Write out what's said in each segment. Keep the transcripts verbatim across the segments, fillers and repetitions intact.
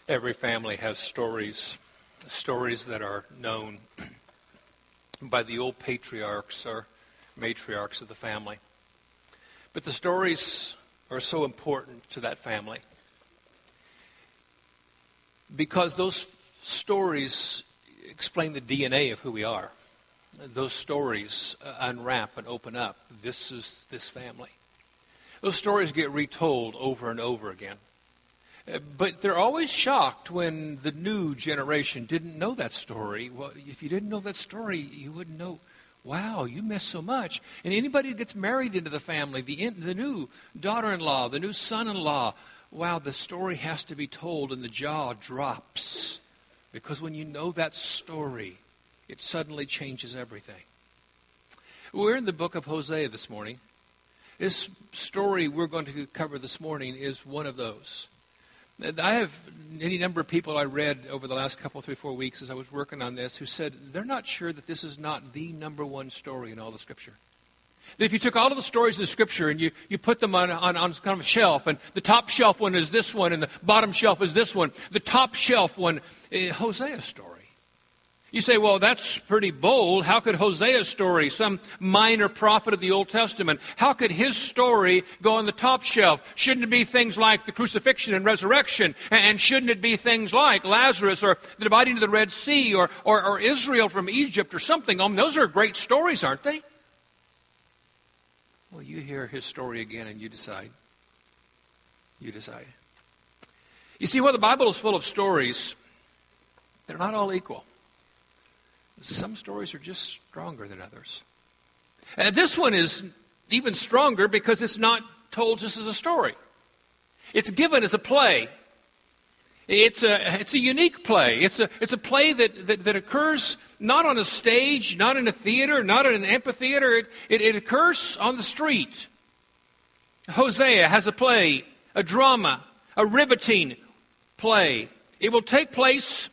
Every family has stories, stories that are known by the old patriarchs or matriarchs of the family. But the stories are so important to that family because those stories explain the D N A of who we are. Those stories unwrap and open up. This is this family. Those stories get retold over and over again. But they're always shocked when the new generation didn't know that story. Well, if you didn't know that story, you wouldn't know, wow, you missed so much. And anybody who gets married into the family, the, in, the new daughter-in-law, the new son-in-law, wow, the story has to be told and the jaw drops. Because when you know that story, it suddenly changes everything. We're in the book of Hosea this morning. This story we're going to cover this morning is one of those. I have any number of people I read over the last couple, three, four weeks as I was working on this who said they're not sure that this is not the number one story in all the Scripture. That if you took all of the stories in the Scripture and you, you put them on, on, on kind of a shelf, and the top shelf one is this one, and the bottom shelf is this one, the top shelf one is Hosea's story. You say, well, that's pretty bold. How could Hosea's story, some minor prophet of the Old Testament, how could his story go on the top shelf? Shouldn't it be things like the crucifixion and resurrection? And shouldn't it be things like Lazarus or the dividing of the Red Sea or, or, or Israel from Egypt or something? I mean, those are great stories, aren't they? Well, you hear his story again and you decide. You decide. You see, while the Bible is full of stories, they're not all equal. Some stories are just stronger than others. And this one is even stronger because it's not told just as a story. It's given as a play. It's a, it's a unique play. It's a, it's a play that, that, that occurs not on a stage, not in a theater, not in an amphitheater. It, it, it occurs on the street. Hosea has a play, a drama, a riveting play. It will take place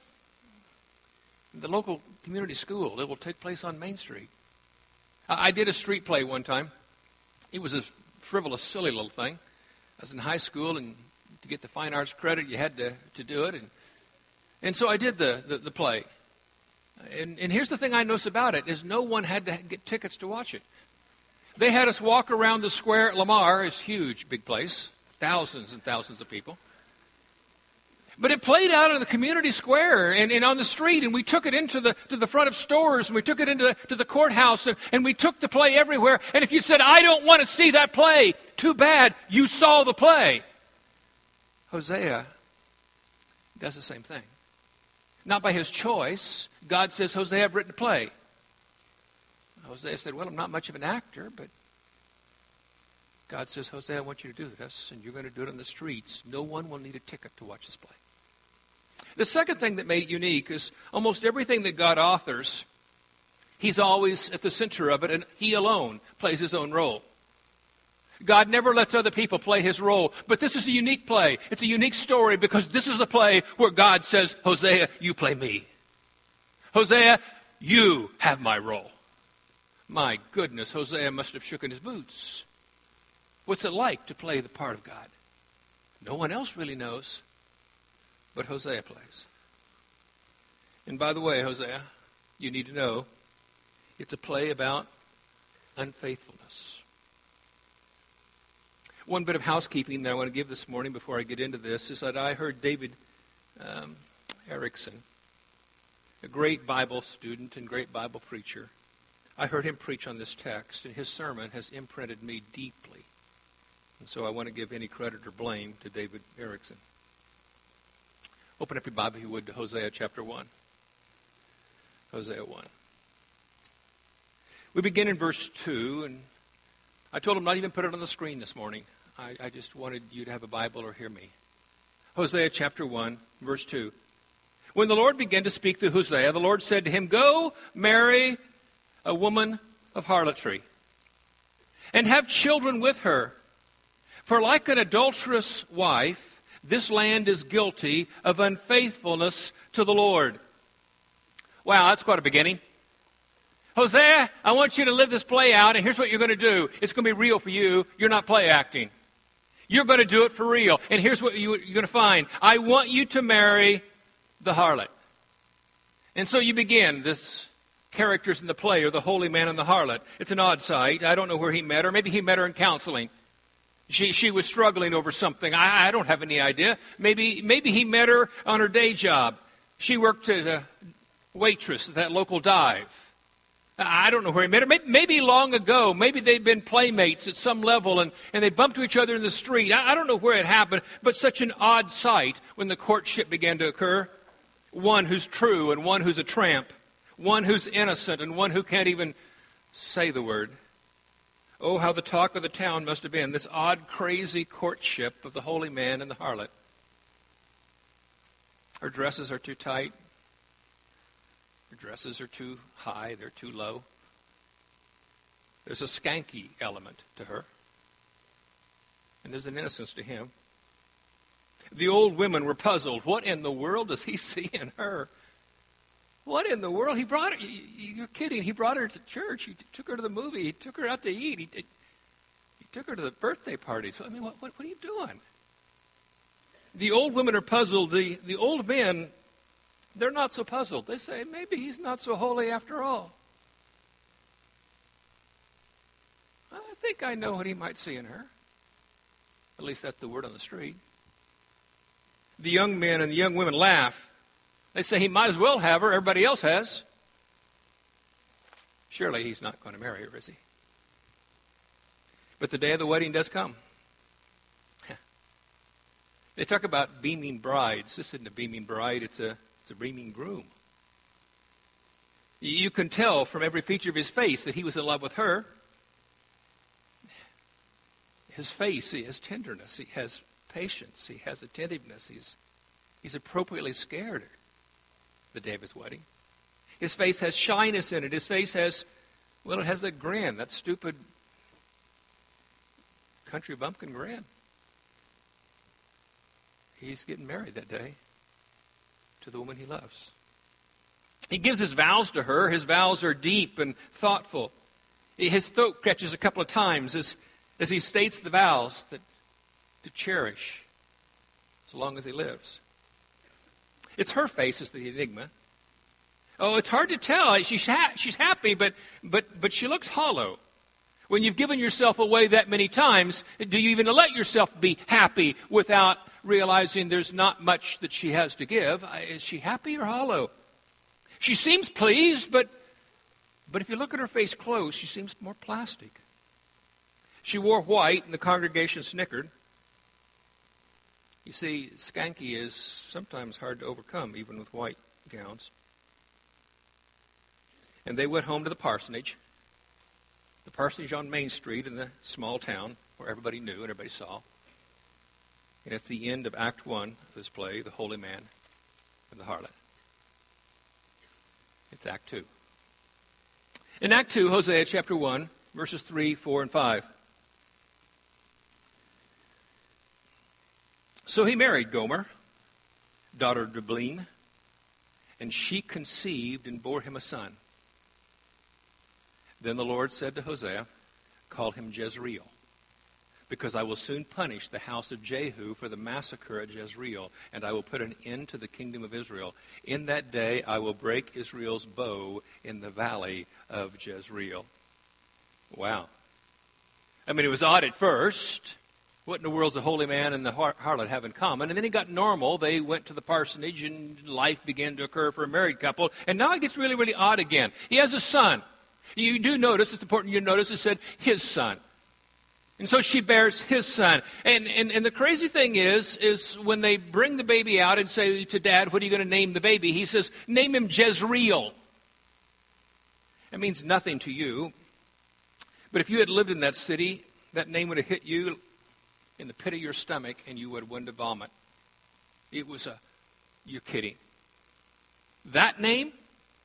in the local community school. It will take place on Main Street. I did a street play one time. It was a frivolous, silly little thing. I was in high school, and to get the fine arts credit, you had to, to do it. And and so I did the, the, the play. And, and here's the thing I noticed about it, is no one had to get tickets to watch it. They had us walk around the square at Lamar. It's a huge, big place. Thousands and thousands of people. But it played out in the community square and, and on the street, and we took it into the to the front of stores, and we took it into the, to the courthouse, and, and we took the play everywhere. And if you said, I don't want to see that play, too bad, you saw the play. Hosea does the same thing. Not by his choice. God says, Hosea, I've written a play. Hosea said, well, I'm not much of an actor, but God says, Hosea, I want you to do this, and you're going to do it on the streets. No one will need a ticket to watch this play. The second thing that made it unique is almost everything that God authors, he's always at the center of it, and he alone plays his own role. God never lets other people play his role, but this is a unique play. It's a unique story because this is the play where God says, Hosea, you play me. Hosea, you have my role. My goodness, Hosea must have shooken his boots. What's it like to play the part of God? No one else really knows, but Hosea plays. And by the way, Hosea, you need to know, it's a play about unfaithfulness. One bit of housekeeping that I want to give this morning before I get into this is that I heard David um, Erickson, a great Bible student and great Bible preacher. I heard him preach on this text, and his sermon has imprinted me deeply. And so I want to give any credit or blame to David Erickson. Open up your Bible, if you would, to Hosea chapter one. Hosea one. We begin in verse two, and I told him not even put it on the screen this morning. I, I just wanted you to have a Bible or hear me. Hosea chapter one, verse two. When the Lord began to speak through Hosea, the Lord said to him, go marry a woman of harlotry, and have children with her. For like an adulterous wife, this land is guilty of unfaithfulness to the Lord. Wow, that's quite a beginning. Hosea, I want you to live this play out, and here's what you're going to do. It's going to be real for you. You're not play acting. You're going to do it for real. And here's what you, you're going to find. I want you to marry the harlot. And so you begin. This characters in the play are the holy man and the harlot. It's an odd sight. I don't know where he met her. Maybe he met her in counseling. She she was struggling over something. I, I don't have any idea. Maybe maybe he met her on her day job. She worked as a waitress at that local dive. I don't know where he met her. Maybe, maybe long ago. Maybe they've been playmates at some level and, and they bumped into each other in the street. I, I don't know where it happened, but such an odd sight when the courtship began to occur. One who's true and one who's a tramp. One who's innocent and one who can't even say the word. Oh, how the talk of the town must have been, this odd, crazy courtship of the holy man and the harlot. Her dresses are too tight. Her dresses are too high. They're too low. There's a skanky element to her. And there's an innocence to him. The old women were puzzled. What in the world does he see in her? What in the world? He brought her. You're kidding. He brought her to church. He took her to the movie. He took her out to eat. He, he took her to the birthday party. So, I mean, what, what, what are you doing? The old women are puzzled. The, the old men, they're not so puzzled. They say, maybe he's not so holy after all. I think I know what he might see in her. At least that's the word on the street. The young men and the young women laugh. They say he might as well have her. Everybody else has. Surely he's not going to marry her, is he? But the day of the wedding does come. They talk about beaming brides. This isn't a beaming bride. It's a, it's a beaming groom. You can tell from every feature of his face that he was in love with her. His face, he has tenderness. He has patience. He has attentiveness. He's, he's appropriately scared the day of his wedding. His face has shyness in it. His face has, well, it has that grin, that stupid country bumpkin grin. He's getting married that day to the woman he loves. He gives his vows to her. His vows are deep and thoughtful. His throat catches a couple of times as, as he states the vows that to cherish as long as he lives. It's her face is the enigma. Oh, it's hard to tell. She's ha- she's happy, but but but she looks hollow. When you've given yourself away that many times, do you even let yourself be happy without realizing there's not much that she has to give? Is she happy or hollow? She seems pleased, but but if you look at her face close, she seems more plastic. She wore white, and the congregation snickered. You see, skanky is sometimes hard to overcome, even with white gowns. And they went home to the parsonage, the parsonage on Main Street in the small town where everybody knew and everybody saw. And it's the end of Act One of this play, The Holy Man and the Harlot. It's Act Two. In Act Two, Hosea chapter one, verses three, four, and five. So he married Gomer, daughter of Diblaim, and she conceived and bore him a son. Then the Lord said to Hosea, call him Jezreel, because I will soon punish the house of Jehu for the massacre at Jezreel, and I will put an end to the kingdom of Israel. In that day I will break Israel's bow in the valley of Jezreel. Wow. I mean, it was odd at first. What in the world does the holy man and the har- harlot have in common? And then it got normal. They went to the parsonage and life began to occur for a married couple. And now it gets really, really odd again. He has a son. You do notice, it's important you notice, it said his son. And so she bears his son. And, and, and the crazy thing is, is when they bring the baby out and say to Dad, what are you going to name the baby? He says, name him Jezreel. It means nothing to you. But if you had lived in that city, that name would have hit you in the pit of your stomach, and you would want to vomit. It was a, you're kidding. That name?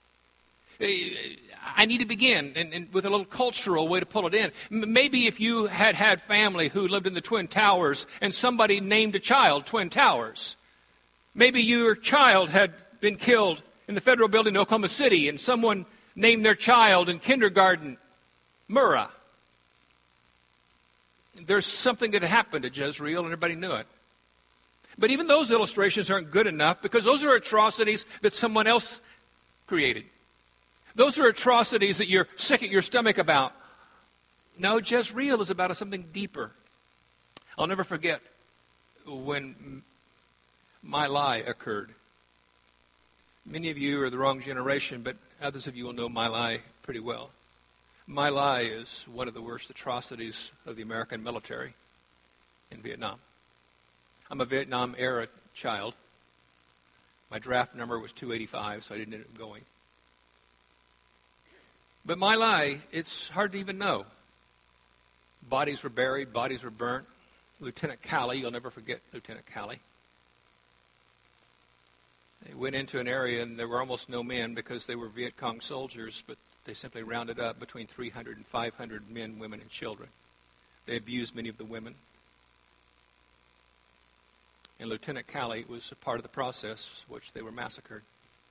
I need to begin and, and with a little cultural way to pull it in. M- maybe if you had had family who lived in the Twin Towers and somebody named a child Twin Towers. Maybe your child had been killed in the federal building in Oklahoma City and someone named their child in kindergarten Murrah. there's something that happened to Jezreel, and everybody knew it. But even those illustrations aren't good enough, because those are atrocities that someone else created. Those are atrocities that you're sick at your stomach about. No, Jezreel is about something deeper. I'll never forget when My Lai occurred. Many of you are the wrong generation, but others of you will know My Lai pretty well. My Lai is one of the worst atrocities of the American military in Vietnam. I'm a Vietnam-era child. My draft number was two eighty-five, so I didn't end up going. But My Lai, it's hard to even know. Bodies were buried, bodies were burnt. Lieutenant Calley, you'll never forget Lieutenant Calley. They went into an area and there were almost no men because they were Viet Cong soldiers, but they simply rounded up between three hundred and five hundred men, women, and children. They abused many of the women. And Lieutenant Calley was a part of the process which they were massacred.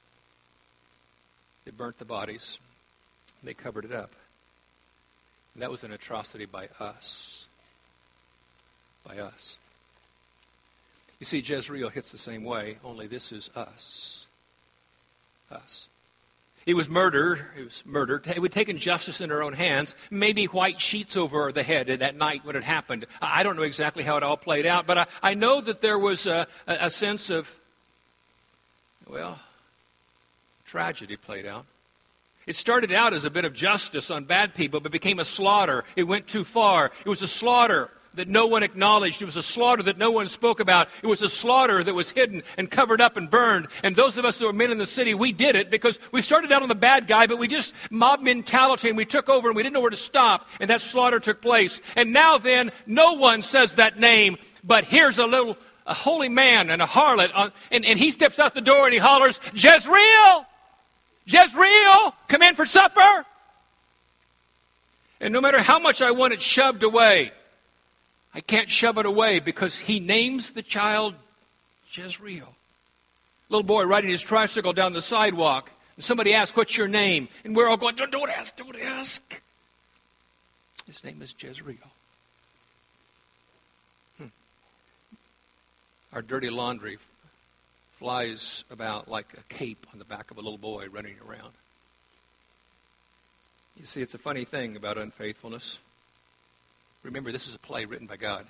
They burnt the bodies. They covered it up. And that was an atrocity by us. By us. You see, Jezreel hits the same way, only this is us. Us. He was murdered. He was murdered. He had taken justice in her own hands. Maybe white sheets over the head that night when it happened. I don't know exactly how it all played out, but I, I know that there was a, a sense of, well, tragedy played out. It started out as a bit of justice on bad people, but became a slaughter. It went too far. It was a slaughter that no one acknowledged. It was a slaughter that no one spoke about. It was a slaughter that was hidden and covered up and burned. And those of us that were men in the city, we did it because we started out on the bad guy, but we just mob mentality and we took over and we didn't know where to stop. And that slaughter took place. And now then, no one says that name, but here's a little a holy man and a harlot. On, and, and he steps out the door and he hollers, Jezreel! Jezreel! Come in for supper! And no matter how much I want it shoved away, I can't shove it away because he names the child Jezreel. Little boy riding his tricycle down the sidewalk. And somebody asks, what's your name? And we're all going, don't, don't ask, don't ask. His name is Jezreel. Hmm. Our dirty laundry flies about like a cape on the back of a little boy running around. You see, it's a funny thing about unfaithfulness. Remember, this is a play written by God.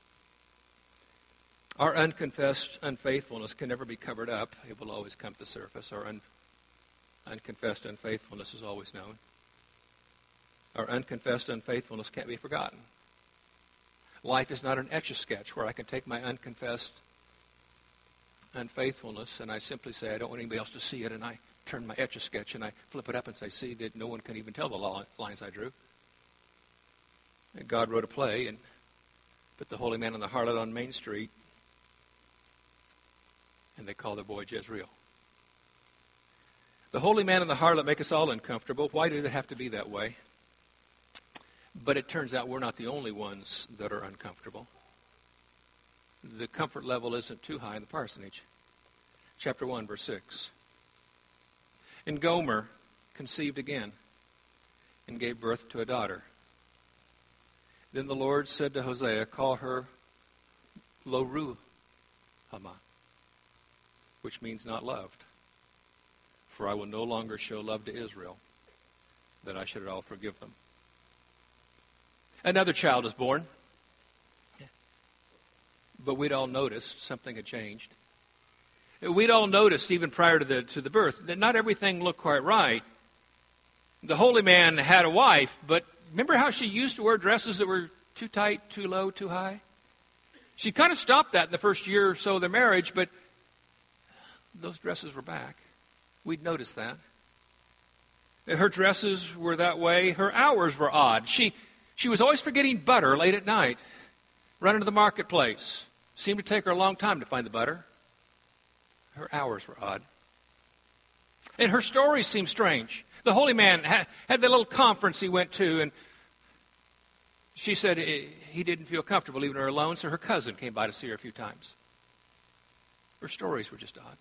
Our unconfessed unfaithfulness can never be covered up. It will always come to the surface. Our un- unconfessed unfaithfulness is always known. Our unconfessed unfaithfulness can't be forgotten. Life is not an etch-a-sketch where I can take my unconfessed unfaithfulness and I simply say, I don't want anybody else to see it, and I turn my etch-a-sketch and I flip it up and say, see, that no one can even tell the lines I drew. And God wrote a play and put the holy man and the harlot on Main Street, and they call their boy Jezreel. The holy man and the harlot make us all uncomfortable. Why do they have to be that way? But it turns out we're not the only ones that are uncomfortable. The comfort level isn't too high in the parsonage. Chapter one, verse six. And Gomer conceived again and gave birth to a daughter. Then the Lord said to Hosea, call her Lo-Ruhamah, which means not loved. For I will no longer show love to Israel, that I should at all forgive them. Another child is born. But we'd all noticed something had changed. We'd all noticed, even prior to the, to the birth, that not everything looked quite right. The holy man had a wife, but remember how she used to wear dresses that were too tight, too low, too high? She kind of stopped that in the first year or so of their marriage, but those dresses were back. We'd noticed that. Her dresses were that way. Her hours were odd. She, she was always forgetting butter late at night, running to the marketplace. Seemed to take her a long time to find the butter. Her hours were odd. And her stories seemed strange. The holy man had, had that little conference he went to, and she said he didn't feel comfortable leaving her alone, so her cousin came by to see her a few times. Her stories were just odd.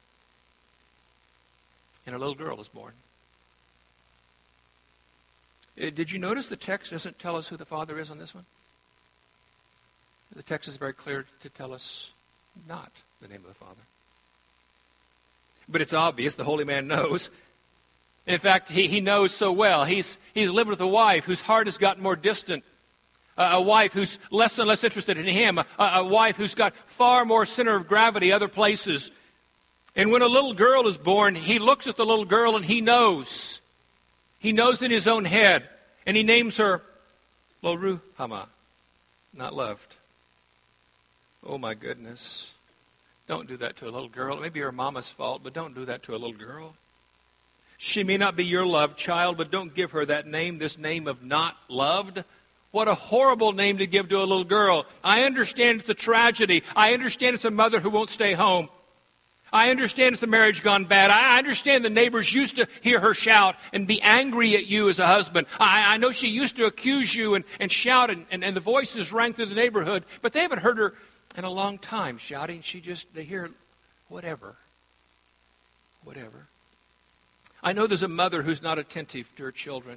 And a little girl was born. Uh, Did you notice the text doesn't tell us who the Father is on this one? The text is very clear to tell us not the name of the Father. But it's obvious. The holy man knows. In fact, he, he knows so well. He's, he's lived with a wife whose heart has gotten more distant. Uh, a wife who's less and less interested in him. A, a wife who's got far more center of gravity other places. And when a little girl is born, he looks at the little girl and he knows. He knows in his own head. And he names her Lo Ruhamah, not loved. Oh my goodness. Don't do that to a little girl. It may be her mama's fault, but don't do that to a little girl. She may not be your loved child, but don't give her that name, this name of not loved. What a horrible name to give to a little girl. I understand it's a tragedy. I understand it's a mother who won't stay home. I understand it's a marriage gone bad. I understand the neighbors used to hear her shout and be angry at you as a husband. I, I know she used to accuse you and, and shout, and, and, and the voices rang through the neighborhood, but they haven't heard her in a long time shouting. She just, they hear whatever. Whatever. I know there's a mother who's not attentive to her children.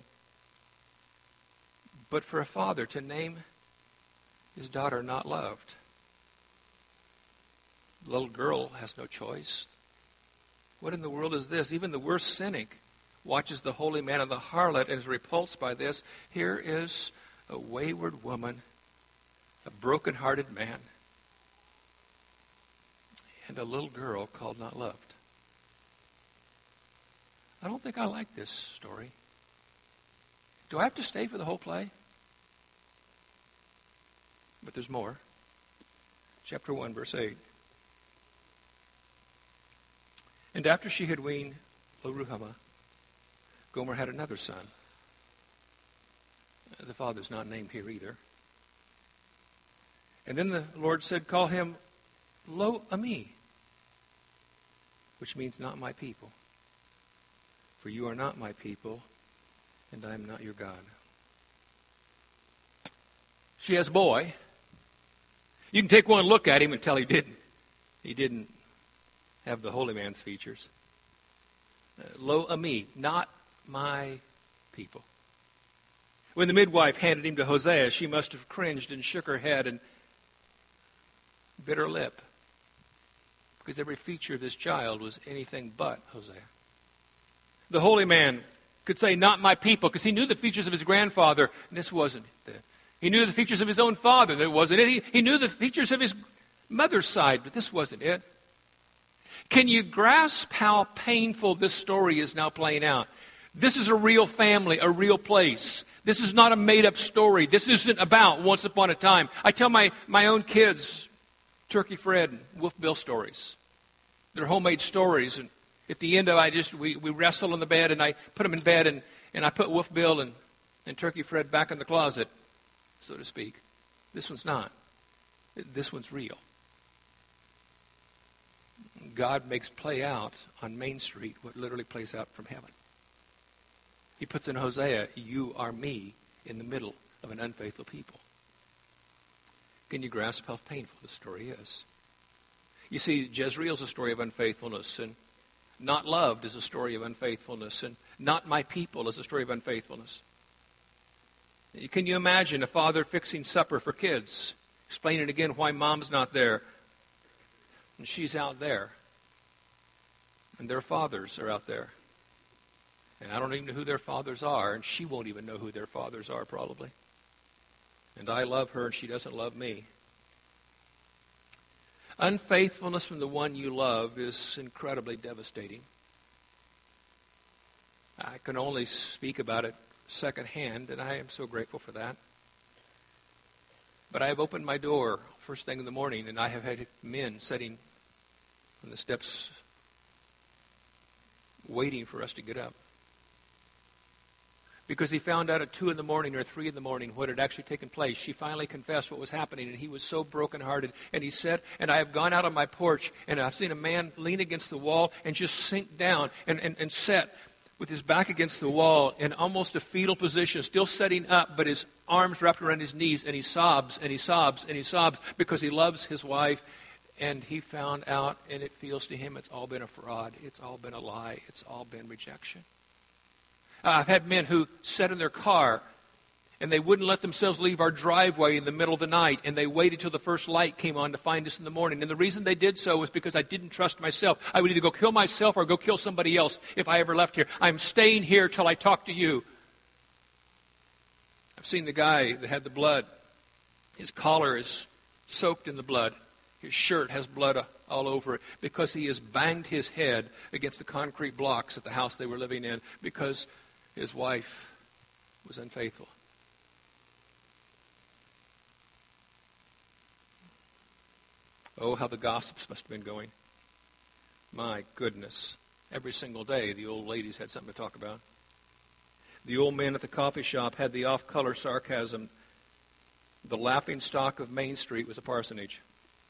But for a father to name his daughter not loved, the little girl has no choice. What in the world is this? Even the worst cynic watches the holy man and the harlot and is repulsed by this. Here is a wayward woman, a broken-hearted man, and a little girl called not loved. I don't think I like this story. Do I have to stay for the whole play? But there's more. Chapter one, verse eight. And after she had weaned Lo Ruhamah, Gomer had another son. The father's not named here either. And then the Lord said, call him Lo Ami, which means not my people. For you are not my people, and I am not your God. She has a boy. You can take one look at him and tell he didn't. He didn't have the holy man's features. Uh, Lo Ami, not my people. When the midwife handed him to Hosea, she must have cringed and shook her head and bit her lip, because every feature of this child was anything but Hosea. The holy man could say, not my people, because he knew the features of his grandfather, and this wasn't it. He knew the features of his own father, that wasn't it. He, he knew the features of his mother's side, but this wasn't it. Can you grasp how painful this story is now playing out? This is a real family, a real place. This is not a made-up story. This isn't about once upon a time. I tell my, my own kids Turkey Fred and Wolf Bill stories. They're homemade stories, and at the end of it, I just, we, we wrestle in the bed, and I put them in bed, and, and I put Wolf Bill and, and Turkey Fred back in the closet, so to speak. This one's not. This one's real. God makes play out on Main Street what literally plays out from heaven. He puts in Hosea, you are me, in the middle of an unfaithful people. Can you grasp how painful this story is? You see, Jezreel's a story of unfaithfulness, and not loved is a story of unfaithfulness, and not my people is a story of unfaithfulness. Can you imagine a father fixing supper for kids, explaining again why mom's not there, and she's out there, and their fathers are out there, and I don't even know who their fathers are, and she won't even know who their fathers are probably, and I love her and she doesn't love me. Unfaithfulness from the one you love is incredibly devastating. I can only speak about it secondhand, and I am so grateful for that. But I have opened my door first thing in the morning, and I have had men sitting on the steps waiting for us to get up. Because he found out at two in the morning or three in the morning what had actually taken place. She finally confessed what was happening, and he was so brokenhearted. And he said, and I have gone out on my porch, and I've seen a man lean against the wall and just sink down and, and, and sit with his back against the wall in almost a fetal position, still sitting up, but his arms wrapped around his knees, and he sobs, and he sobs, and he sobs because he loves his wife. And he found out, and it feels to him it's all been a fraud. It's all been a lie. It's all been rejection. I've had men who sat in their car and they wouldn't let themselves leave our driveway in the middle of the night, and they waited till the first light came on to find us in the morning. And the reason they did so was because I didn't trust myself. I would either go kill myself or go kill somebody else if I ever left here. I'm staying here till I talk to you. I've seen the guy that had the blood. His collar is soaked in the blood. His shirt has blood all over it because he has banged his head against the concrete blocks at the house they were living in because his wife was unfaithful. Oh, how the gossips must have been going. My goodness. Every single day, the old ladies had something to talk about. The old men at the coffee shop had the off-color sarcasm. The laughing stock of Main Street was a parsonage.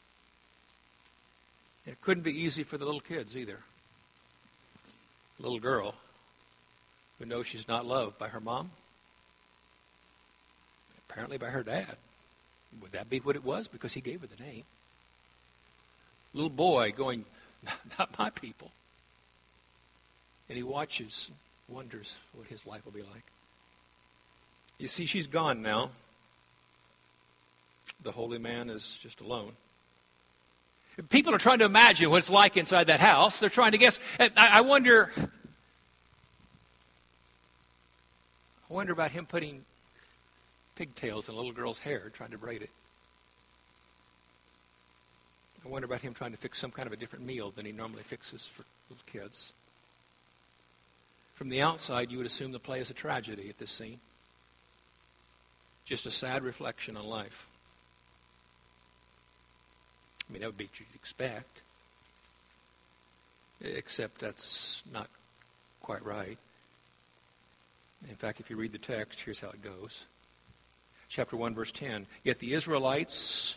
And it couldn't be easy for the little kids either. A little girl who knows she's not loved by her mom, apparently by her dad. Would that be what it was? Because he gave her the name. Little boy going, not my people. And he watches and wonders what his life will be like. You see, she's gone now. The holy man is just alone. People are trying to imagine what it's like inside that house. They're trying to guess. I, I wonder, I wonder about him putting pigtails in a little girl's hair, trying to braid it. I wonder about him trying to fix some kind of a different meal than he normally fixes for little kids. From the outside, you would assume the play is a tragedy at this scene. Just a sad reflection on life. I mean, that would be what you'd expect. Except that's not quite right. In fact, if you read the text, here's how it goes. Chapter one, verse ten. Yet the Israelites...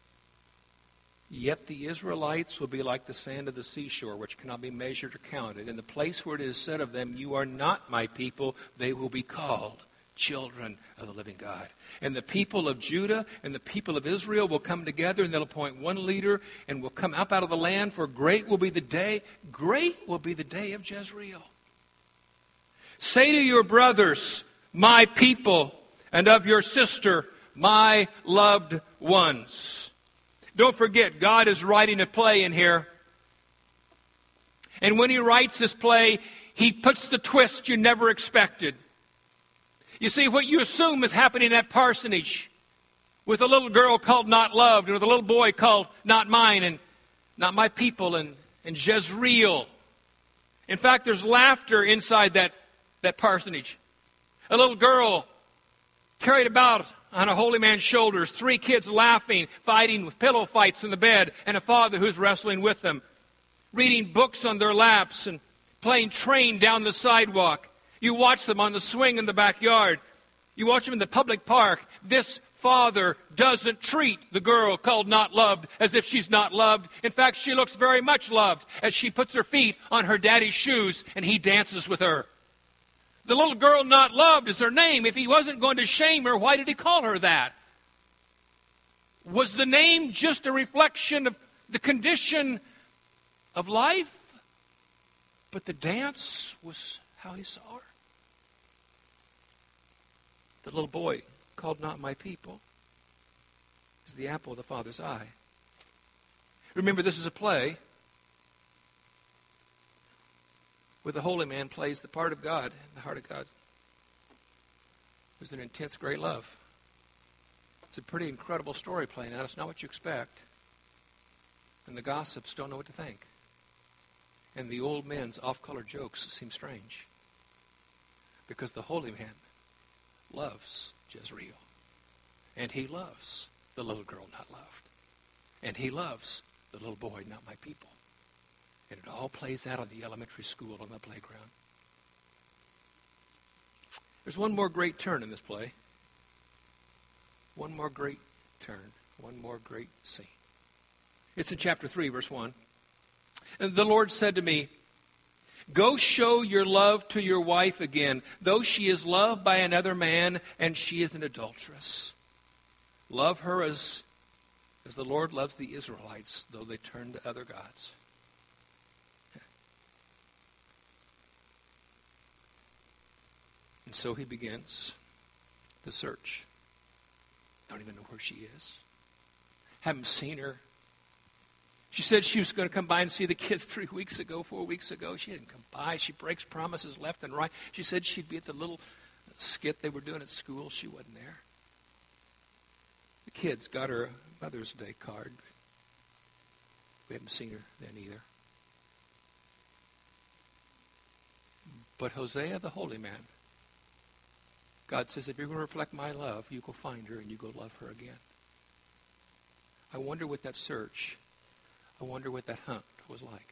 Yet the Israelites will be like the sand of the seashore, which cannot be measured or counted. In the place where it is said of them, you are not my people, they will be called children of the living God. And the people of Judah and the people of Israel will come together, and they'll appoint one leader, and will come up out of the land, for great will be the day, great will be the day of Jezreel. Say to your brothers, my people, and of your sister, my loved ones. Don't forget, God is writing a play in here. And when he writes this play, he puts the twist you never expected. You see, what you assume is happening at parsonage with a little girl called Not Loved and with a little boy called Not Mine and Not My People and, and Jezreel. In fact, there's laughter inside that, that parsonage. A little girl carried about on a holy man's shoulders, three kids laughing, fighting with pillow fights in the bed, and a father who's wrestling with them, reading books on their laps and playing train down the sidewalk. You watch them on the swing in the backyard. You watch them in the public park. This father doesn't treat the girl called Not Loved as if she's not loved. In fact, she looks very much loved as she puts her feet on her daddy's shoes and he dances with her. The little girl Not Loved is her name. If he wasn't going to shame her, why did he call her that? Was the name just a reflection of the condition of life? But the dance was how he saw her. The little boy called Not My People is the apple of the Father's eye. Remember, this is a play where the holy man plays the part of God in the heart of God. There's an intense, great love. It's a pretty incredible story playing out. It's not what you expect. And the gossips don't know what to think. And the old men's off-color jokes seem strange. Because the holy man loves Jezreel. And he loves the little girl not loved. And he loves the little boy, not my people. And it all plays out on the elementary school on the playground. There's one more great turn in this play. One more great turn. One more great scene. It's in chapter three, verse one. And the Lord said to me, go show your love to your wife again, though she is loved by another man and she is an adulteress. Love her as, as the Lord loves the Israelites, though they turn to other gods. And so he begins the search. Don't even know where she is. Haven't seen her. She said she was going to come by and see the kids three weeks ago, four weeks ago. She didn't come by. She breaks promises left and right. She said she'd be at the little skit they were doing at school. She wasn't there. The kids got her a Mother's Day card. We haven't seen her then either. But Hosea, the holy man, God says, if you're going to reflect my love, you go find her and you go love her again. I wonder what that search, I wonder what that hunt was like.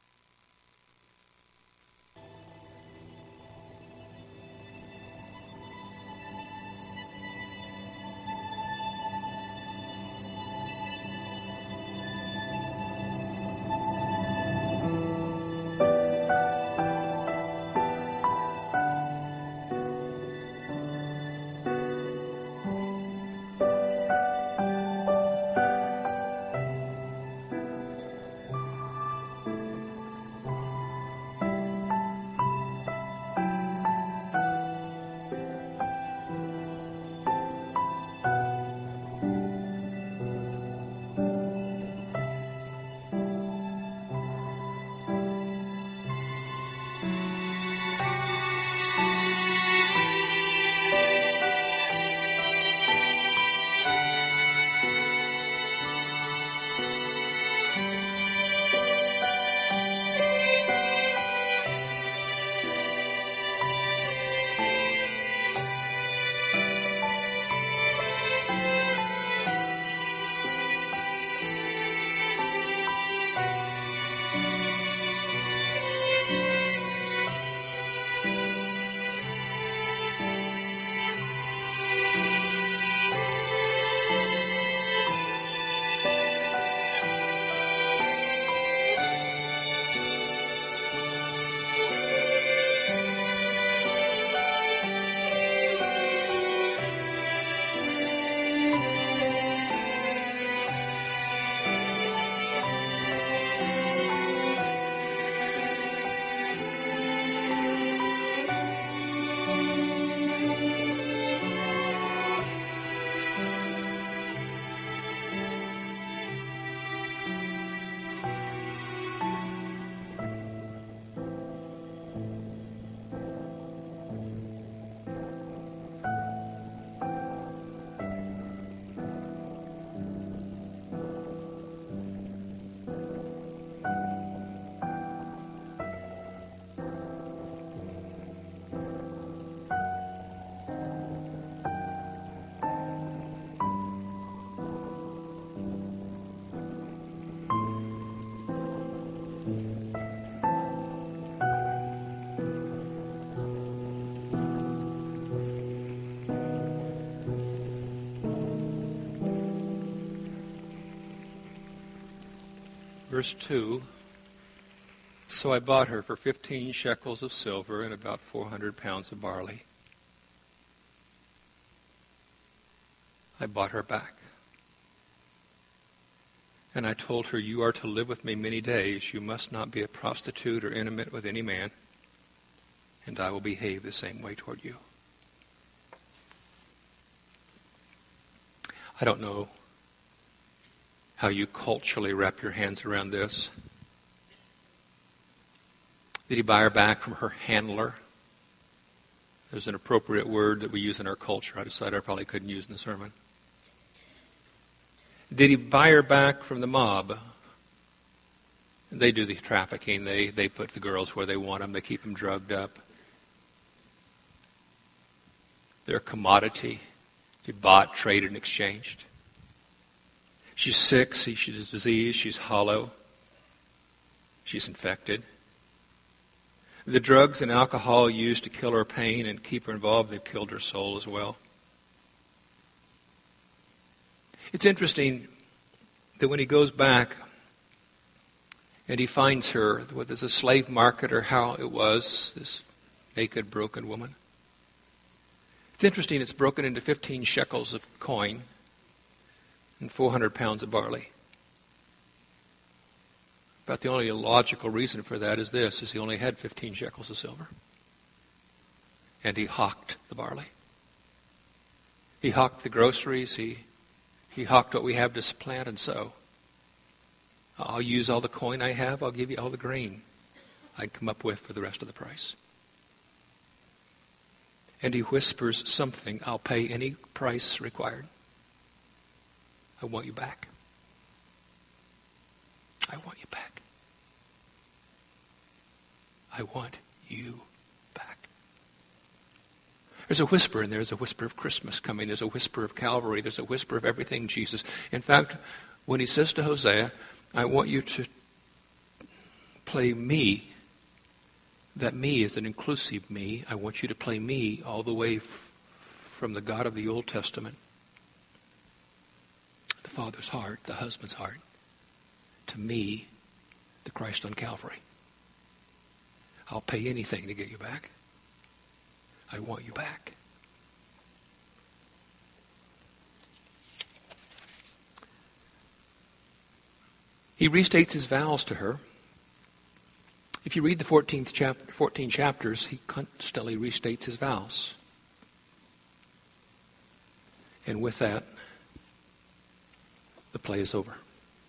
Verse two, so I bought her for fifteen shekels of silver and about four hundred pounds of barley. I bought her back. And I told her, you are to live with me many days. You must not be a prostitute or intimate with any man. And I will behave the same way toward you. I don't know how you culturally wrap your hands around this. Did he buy her back from her handler? There's an appropriate word that we use in our culture. I decided I probably couldn't use in the sermon. Did he buy her back from the mob? They do the trafficking. They, they put the girls where they want them. They keep them drugged up. They're a commodity. She bought, traded, and exchanged. She's sick. See, she's diseased. She's hollow. She's infected. The drugs and alcohol used to kill her pain and keep her involved, they've killed her soul as well. It's interesting that when he goes back and he finds her, whether it's a slave market or how it was, this naked, broken woman. It's interesting, it's broken into fifteen shekels of coin and four hundred pounds of barley. But the only logical reason for that is this, is he only had fifteen shekels of silver. and he hawked the barley. He hawked the groceries. He, he hawked what we have to plant and sow. I'll use all the coin I have. I'll give you all the grain I can come up with for the rest of the price. And he whispers something. I'll pay any price required. I want you back. I want you back. I want you back. There's a whisper, and there's a whisper of Christmas coming. There's a whisper of Calvary. There's a whisper of everything Jesus. In fact, when he says to Hosea, I want you to play me, that me is an inclusive me. I want you to play me all the way f- from the God of the Old Testament, the Father's heart, the husband's heart, to me, the Christ on Calvary. I'll pay anything to get you back. I want you back. He restates his vows to her. If you read the fourteenth chapter, fourteen chapters, he constantly restates his vows. And with that, the play is over.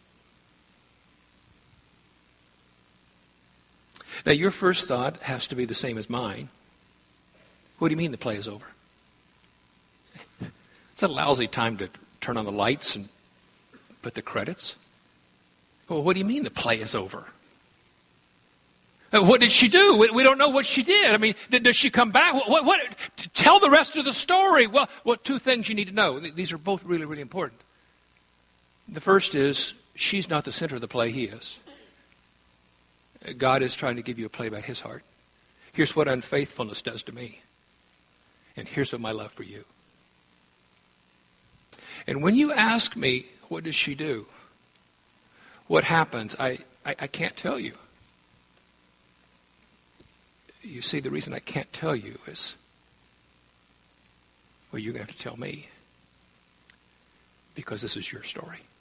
Now, your first thought has to be the same as mine. What do you mean the play is over? It's a lousy time to turn on the lights and put the credits. Well, what do you mean the play is over? What did she do? We don't know what she did. I mean, did, does she come back? What, what, what, tell the rest of the story. Well, well, two things you need to know. These are both really, really important. The first is, she's not the center of the play, he is. God is trying to give you a play about his heart. Here's what unfaithfulness does to me. And here's what my love for you. And when you ask me, what does she do? What happens? I, I, I can't tell you. You see, the reason I can't tell you is, well, you're going to have to tell me. Because this is your story.